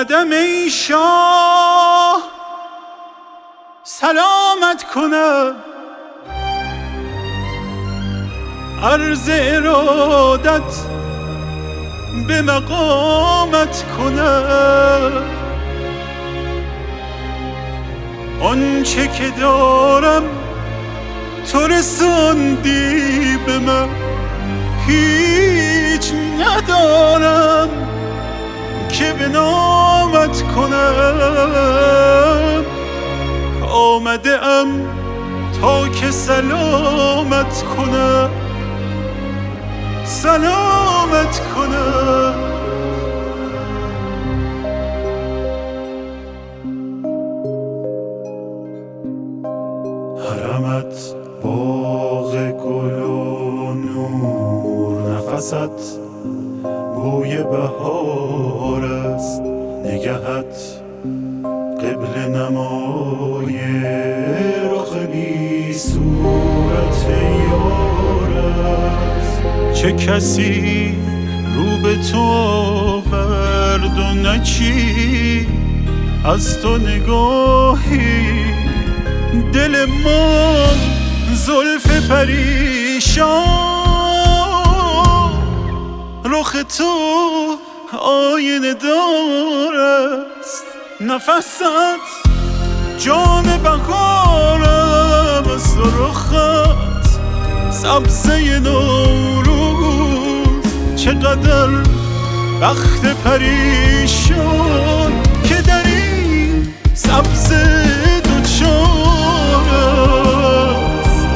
آمدم ای شاه سلامت کنم، عرض ارادت به مقامت کنم. آنچه که دارم تو رساندی به من، هیچ ندارم که به نامت کنم. آمده ام تا که سلامت کنم، سلامت کنم. حرمت باغ گل و نور، نفست بوی بهار است، نگهت قبل نمای رخ بی صورت یار است. چه کسی رو به تو آورد و نه چی، از تو نگاهی دل ما زلف پریشان. رخ تو آینه دار است، نفست جام بهارم است. رخت سبزه نوروز، چقدر بخت پریشان که در این سبزه دوچار است.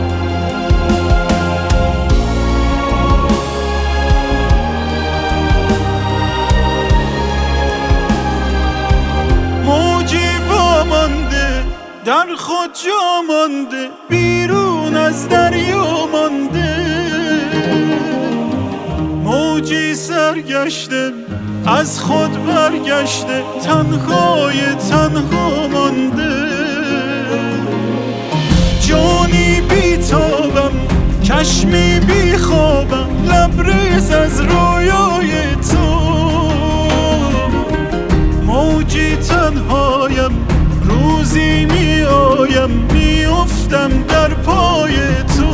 موجی وامانده در خود جا مانده، بیرون از دریا مانده. موجی سرگشته از خود برگشته، تنهای تنها مانده. جانی بیتابم چشمی بیخوابم، لبریز از رویای تو. موجی تنهایم روزی می آیم، می افتم در پای تو.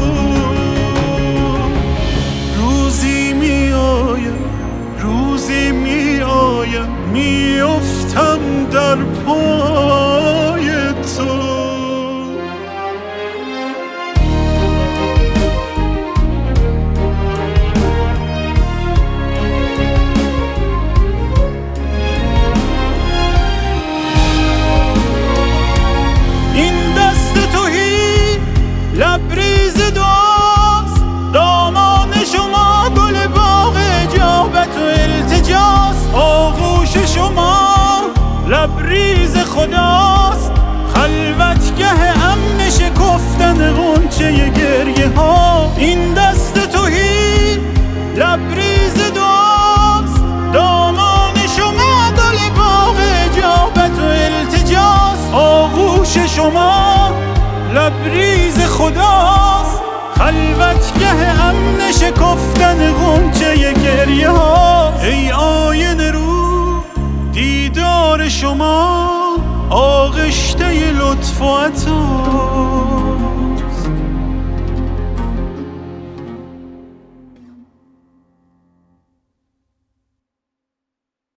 روزی می آیم، روزی می آیم، می افتم در پای تو. لبریز دعاست، دامان شما گل باغ اجابت و التجاست. آغوش شما لبریز خداست، خلوتگه امن شکفتن غنچه گریه ها. این دست توهی لبریز دعاست، دامان شما گل باغ اجابت و التجاست. آغوش شما لبریز خداست، خلوتگه امن شکفتن غنچه گریه ها. ای آینه رو دیدار شما، آغشته لطف و عطا.